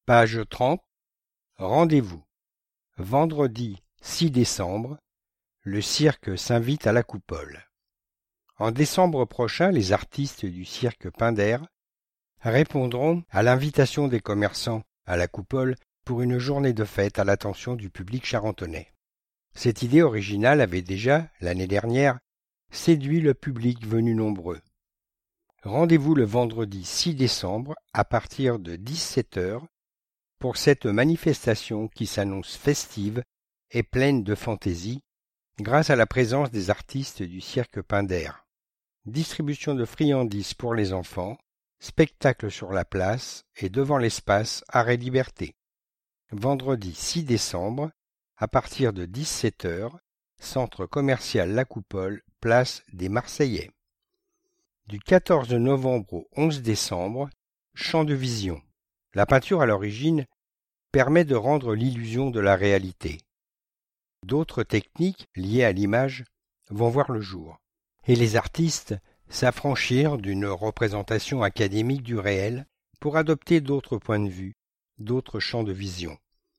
Page 30. Rendez-vous. Vendredi 6 décembre, le cirque s'invite à la Coupole. En décembre prochain, les artistes du cirque Pinder répondront à l'invitation des commerçants à la Coupole pour une journée de fête à l'attention du public charentonais. Cette idée originale avait déjà, l'année dernière, séduit le public venu nombreux. Rendez-vous le vendredi 6 décembre à partir de 17h pour cette manifestation qui s'annonce festive et pleine de fantaisie grâce à la présence des artistes du cirque Pinder. Distribution de friandises pour les enfants, spectacle sur la place et devant l'espace Arrêt Liberté. Vendredi 6 décembre, à partir de 17h, centre commercial La Coupole, place des Marseillais. Du 14 novembre au 11 décembre, champ de vision. La peinture à l'origine permet de rendre l'illusion de la réalité. D'autres techniques liées à l'image vont voir le jour, et les artistes s'affranchir d'une représentation académique du réel pour adopter d'autres points de vue, d'autres champs de vision.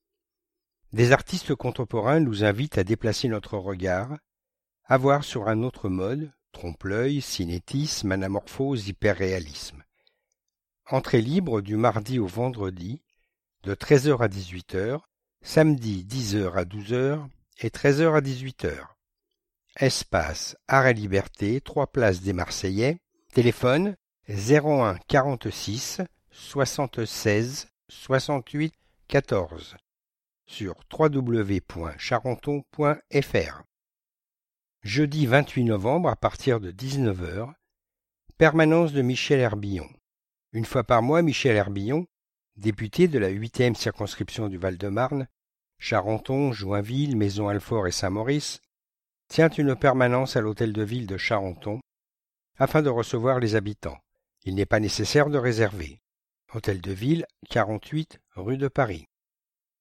Des artistes contemporains nous invitent à déplacer notre regard, à voir sur un autre mode, trompe-l'œil, cinétisme, anamorphose, hyperréalisme. Entrée libre du mardi au vendredi, de 13h à 18h, samedi 10h à 12h et 13h à 18h. Espace Arrêt Liberté, 3 places des Marseillais. Téléphone 01 46 76 68 14 sur www.charenton.fr. Jeudi 28 novembre à partir de 19h, permanence de Michel Herbillon. Une fois par mois, Michel Herbillon, député de la 8e circonscription du Val-de-Marne, Charenton, Joinville, Maisons-Alfort et Saint-Maurice, tient une permanence à l'hôtel de ville de Charenton afin de recevoir les habitants. Il n'est pas nécessaire de réserver. Hôtel de ville, 48 rue de Paris.